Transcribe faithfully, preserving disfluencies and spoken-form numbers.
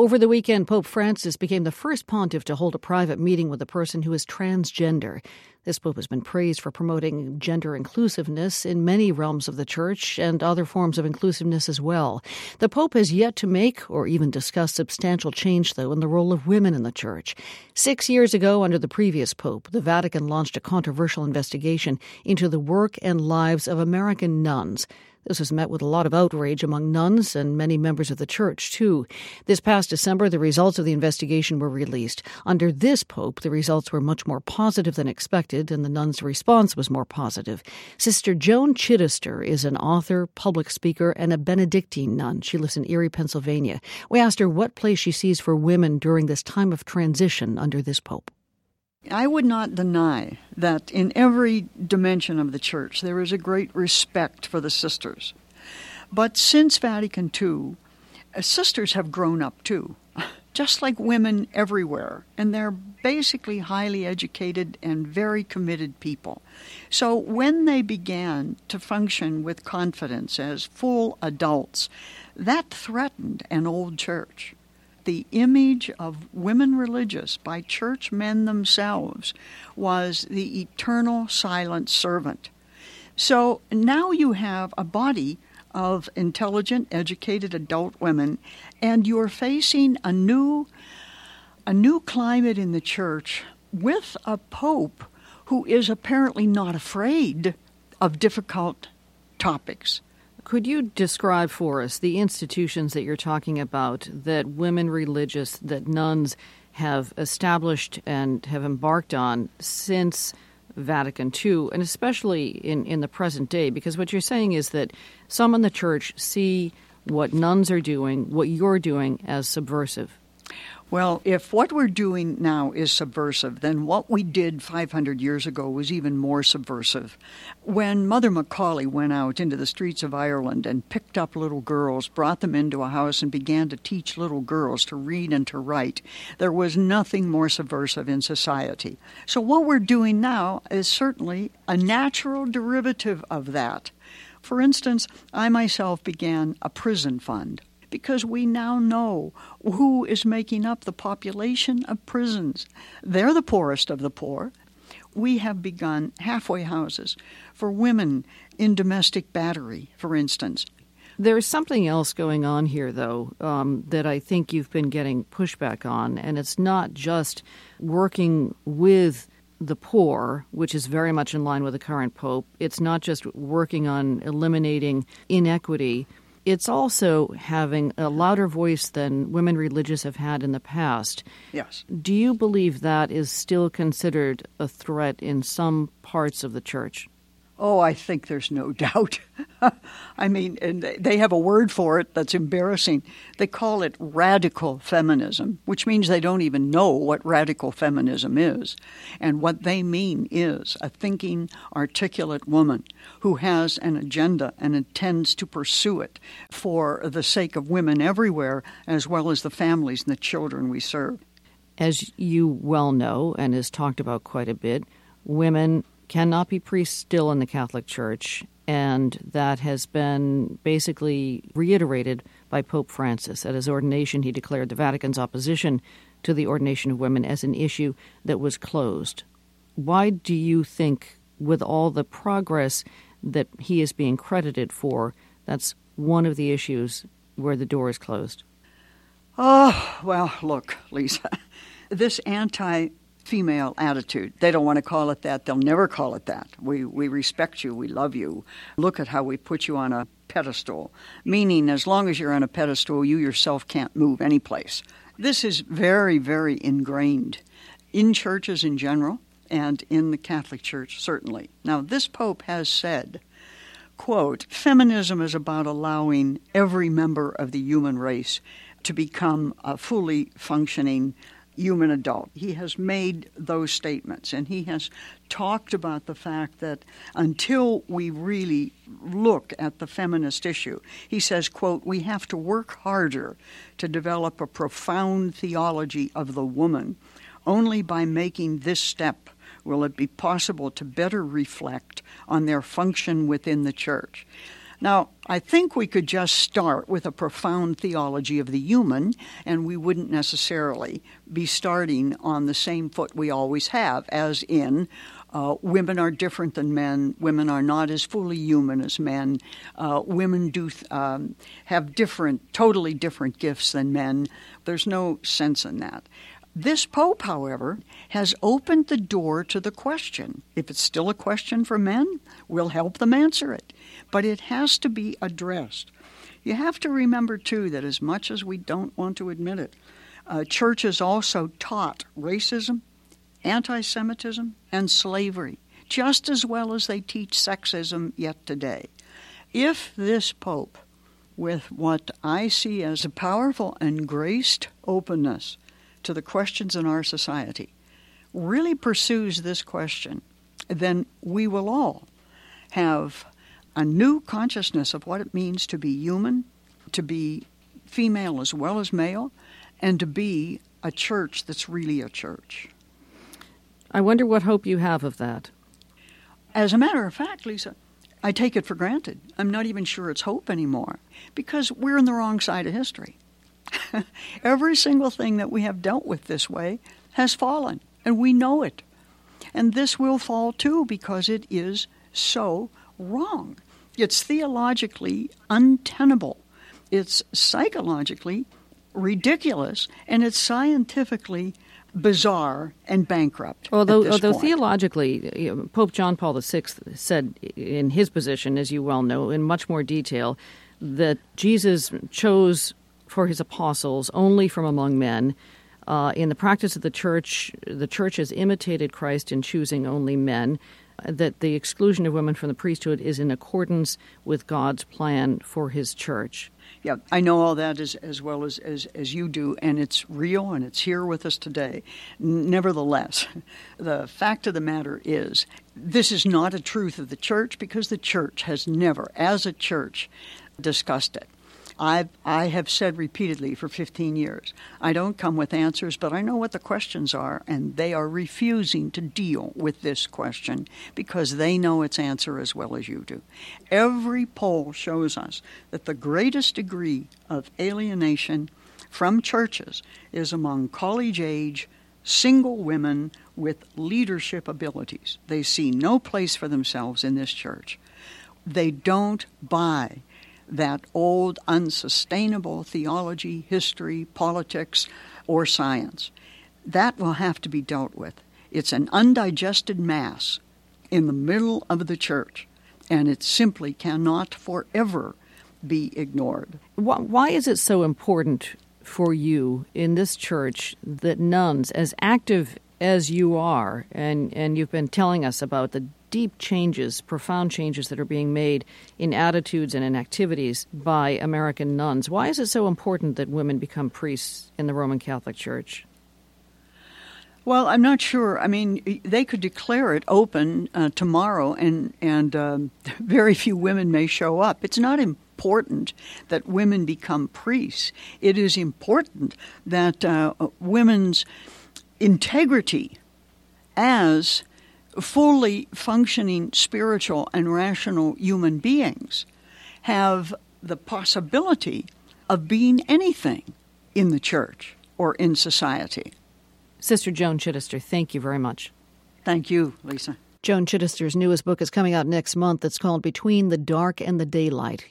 Over the weekend, Pope Francis became the first pontiff to hold a private meeting with a person who is transgender. This pope has been praised for promoting gender inclusiveness in many realms of the church and other forms of inclusiveness as well. The pope has yet to make or even discuss substantial change, though, in the role of women in the church. Six years ago, under the previous pope, the Vatican launched a controversial investigation into the work and lives of American nuns. This was met with a lot of outrage among nuns and many members of the church, too. This past December, the results of the investigation were released. Under this pope, the results were much more positive than expected, and the nuns' response was more positive. Sister Joan Chittister is an author, public speaker, and a Benedictine nun. She lives in Erie, Pennsylvania. We asked her what place she sees for women during this time of transition under this pope. I would not deny that in every dimension of the church there is a great respect for the sisters. But since Vatican Two, sisters have grown up too, just like women everywhere, and they're basically highly educated and very committed people. So when they began to function with confidence as full adults, that threatened an old church. The image of women religious by church men themselves was the eternal silent servant. So now you have a body of intelligent, educated adult women, and you're facing a new, a new climate in the church with a pope who is apparently not afraid of difficult topics. Could you describe for us the institutions that you're talking about that women religious, that nuns have established and have embarked on since Vatican Two, and especially in, in the present day? Because what you're saying is that some in the church see what nuns are doing, what you're doing, as subversive. Well, if what we're doing now is subversive, then what we did five hundred years ago was even more subversive. When Mother Macaulay went out into the streets of Ireland and picked up little girls, brought them into a house and began to teach little girls to read and to write, there was nothing more subversive in society. So what we're doing now is certainly a natural derivative of that. For instance, I myself began a prison fund, because we now know who is making up the population of prisons. They're the poorest of the poor. We have begun halfway houses for women in domestic battery, for instance. There's something else going on here, though, um, that I think you've been getting pushback on, and it's not just working with the poor, which is very much in line with the current pope. It's not just working on eliminating inequity. It's also having a louder voice than women religious have had in the past. Yes. Do you believe that is still considered a threat in some parts of the church? Oh, I think there's no doubt. I mean, and they have a word for it that's embarrassing. They call it radical feminism, which means they don't even know what radical feminism is. And what they mean is a thinking, articulate woman who has an agenda and intends to pursue it for the sake of women everywhere, as well as the families and the children we serve. As you well know, and is talked about quite a bit, women cannot be priests still in the Catholic Church, and that has been basically reiterated by Pope Francis. At his ordination, he declared the Vatican's opposition to the ordination of women as an issue that was closed. Why do you think, with all the progress that he is being credited for, that's one of the issues where the door is closed? Oh, well, look, Lisa, this anti female attitude. They don't want to call it that. They'll never call it that. We we respect you. We love you. Look at how we put you on a pedestal, meaning as long as you're on a pedestal, you yourself can't move any place. This is very, very ingrained in churches in general and in the Catholic Church, certainly. Now, this Pope has said, quote, feminism is about allowing every member of the human race to become a fully functioning human adult. He has made those statements, and he has talked about the fact that until we really look at the feminist issue, he says, quote, we have to work harder to develop a profound theology of the woman. Only by making this step will it be possible to better reflect on their function within the church. Now, I think we could just start with a profound theology of the human, and we wouldn't necessarily be starting on the same foot we always have, as in uh, women are different than men, women are not as fully human as men, uh, women do um, have different, totally different gifts than men. There's no sense in that. This Pope, however, has opened the door to the question. If it's still a question for men, we'll help them answer it. But it has to be addressed. You have to remember, too, that as much as we don't want to admit it, uh, churches also taught racism, anti-Semitism, and slavery, just as well as they teach sexism yet today. If this Pope, with what I see as a powerful and graced openness to the questions in our society, really pursues this question, then we will all have a new consciousness of what it means to be human, to be female as well as male, and to be a church that's really a church. I wonder what hope you have of that. As a matter of fact, Lisa, I take it for granted. I'm not even sure it's hope anymore, because we're on the wrong side of history. Every single thing that we have dealt with this way has fallen, and we know it. And this will fall too, because it is so wrong. It's theologically untenable. It's psychologically ridiculous, and it's scientifically bizarre and bankrupt. Although, at this although point. theologically, you know, Pope John Paul the Sixth said in his position, as you well know, in much more detail, that Jesus chose for his apostles only from among men. Uh, in the practice of the church, the church has imitated Christ in choosing only men, that the exclusion of women from the priesthood is in accordance with God's plan for his church. Yeah, I know all that as, as well as, as, as you do, and it's real, and it's here with us today. Nevertheless, the fact of the matter is, this is not a truth of the church, because the church has never, as a church, discussed it. I've, I have said repeatedly for fifteen years, I don't come with answers, but I know what the questions are, and they are refusing to deal with this question because they know its answer as well as you do. Every poll shows us that the greatest degree of alienation from churches is among college-age, single women with leadership abilities. They see no place for themselves in this church. They don't buy that old, unsustainable theology, history, politics, or science. That will have to be dealt with. It's an undigested mass in the middle of the church, and it simply cannot forever be ignored. Why is it so important for you in this church that nuns, as active as you are, and, and you've been telling us about the deep changes, profound changes that are being made in attitudes and in activities by American nuns. Why is it so important that women become priests in the Roman Catholic Church? Well, I'm not sure. I mean, they could declare it open uh, tomorrow, and, and um, very few women may show up. It's not important that women become priests. It is important that uh, women's integrity as fully functioning spiritual and rational human beings have the possibility of being anything in the church or in society. Sister Joan Chittister, thank you very much. Thank you, Lisa. Joan Chittister's newest book is coming out next month. It's called Between the Dark and the Daylight,